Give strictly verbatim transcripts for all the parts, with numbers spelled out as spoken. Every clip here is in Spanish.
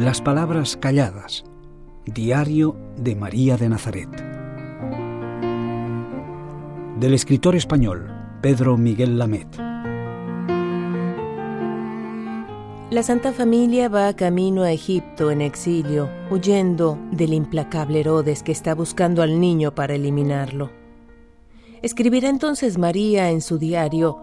Las palabras calladas. Diario de María de Nazaret. Del escritor español Pedro Miguel Lamet. La Santa Familia va camino a Egipto en exilio, huyendo del implacable Herodes que está buscando al niño para eliminarlo. Escribirá entonces María en su diario: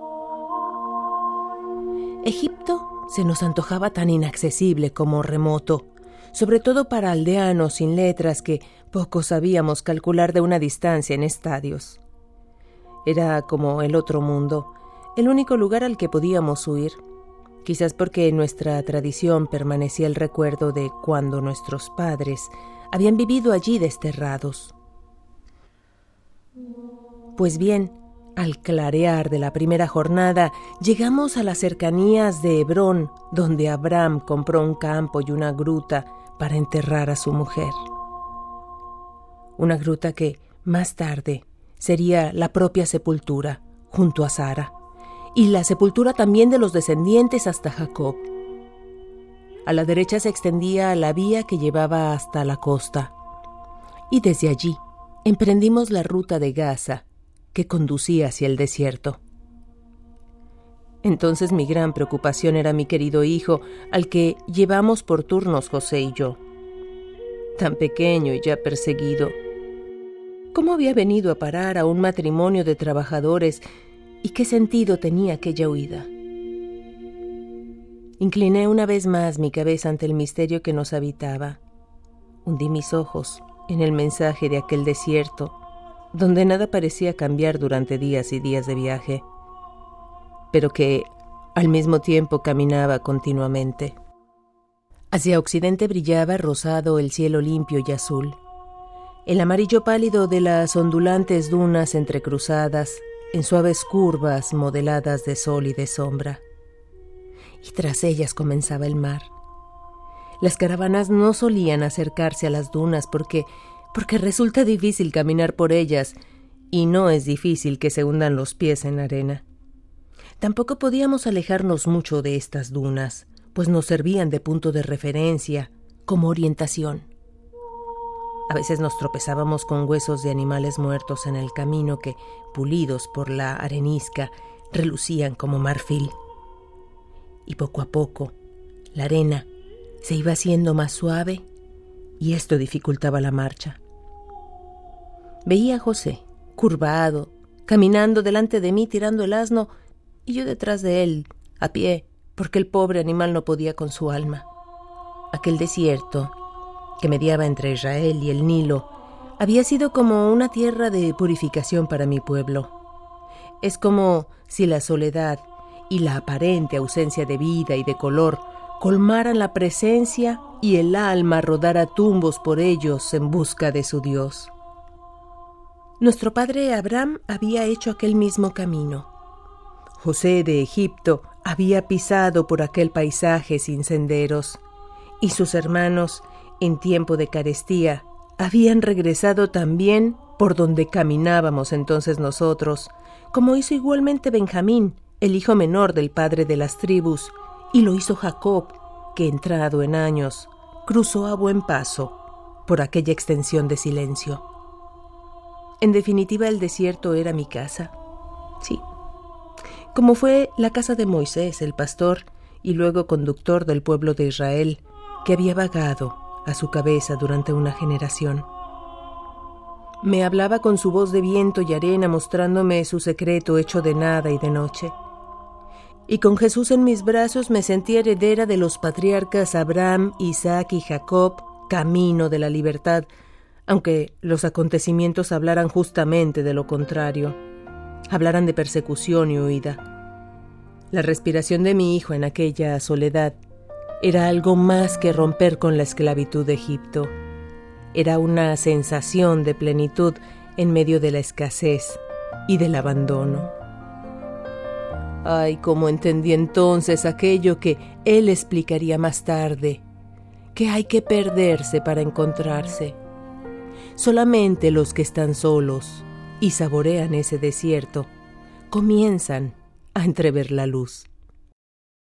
Egipto se nos antojaba tan inaccesible como remoto, sobre todo para aldeanos sin letras que poco sabíamos calcular de una distancia en estadios. Era como el otro mundo, el único lugar al que podíamos huir, quizás porque en nuestra tradición permanecía el recuerdo de cuando nuestros padres habían vivido allí desterrados. Pues bien, al clarear de la primera jornada, llegamos a las cercanías de Hebrón, donde Abraham compró un campo y una gruta para enterrar a su mujer. Una gruta que, más tarde, sería la propia sepultura, junto a Sara, y la sepultura también de los descendientes hasta Jacob. A la derecha se extendía la vía que llevaba hasta la costa, y desde allí emprendimos la ruta de Gaza, que conducía hacia el desierto. Entonces mi gran preocupación era mi querido hijo, al que llevamos por turnos José y yo. Tan pequeño y ya perseguido. ¿Cómo había venido a parar a un matrimonio de trabajadores y qué sentido tenía aquella huida? Incliné una vez más mi cabeza ante el misterio que nos habitaba. Hundí mis ojos en el mensaje de aquel desierto, donde nada parecía cambiar durante días y días de viaje, pero que al mismo tiempo caminaba continuamente. Hacia occidente brillaba rosado el cielo limpio y azul, el amarillo pálido de las ondulantes dunas entrecruzadas en suaves curvas modeladas de sol y de sombra, y tras ellas comenzaba el mar. Las caravanas no solían acercarse a las dunas porque porque resulta difícil caminar por ellas, y no es difícil que se hundan los pies en arena. Tampoco podíamos alejarnos mucho de estas dunas, pues nos servían de punto de referencia, como orientación. A veces nos tropezábamos con huesos de animales muertos en el camino que, pulidos por la arenisca, relucían como marfil. Y poco a poco, la arena se iba haciendo más suave, y esto dificultaba la marcha. Veía a José, curvado, caminando delante de mí tirando el asno, y yo detrás de él, a pie, porque el pobre animal no podía con su alma. Aquel desierto, que mediaba entre Israel y el Nilo, había sido como una tierra de purificación para mi pueblo. Es como si la soledad y la aparente ausencia de vida y de color colmaran la presencia y el alma rodara tumbos por ellos en busca de su Dios. Nuestro padre Abraham había hecho aquel mismo camino. José de Egipto había pisado por aquel paisaje sin senderos, y sus hermanos, en tiempo de carestía, habían regresado también por donde caminábamos entonces nosotros, como hizo igualmente Benjamín, el hijo menor del padre de las tribus, y lo hizo Jacob, que entrado en años, cruzó a buen paso por aquella extensión de silencio. En definitiva, el desierto era mi casa. Sí, como fue la casa de Moisés, el pastor, y luego conductor del pueblo de Israel, que había vagado a su cabeza durante una generación. Me hablaba con su voz de viento y arena, mostrándome su secreto hecho de nada y de noche. Y con Jesús en mis brazos me sentí heredera de los patriarcas Abraham, Isaac y Jacob, camino de la libertad, aunque los acontecimientos hablaran justamente de lo contrario, hablaran de persecución y huida. La respiración de mi hijo en aquella soledad era algo más que romper con la esclavitud de Egipto. Era una sensación de plenitud en medio de la escasez y del abandono. Ay, cómo entendí entonces aquello que él explicaría más tarde, que hay que perderse para encontrarse. Solamente los que están solos y saborean ese desierto comienzan a entrever la luz.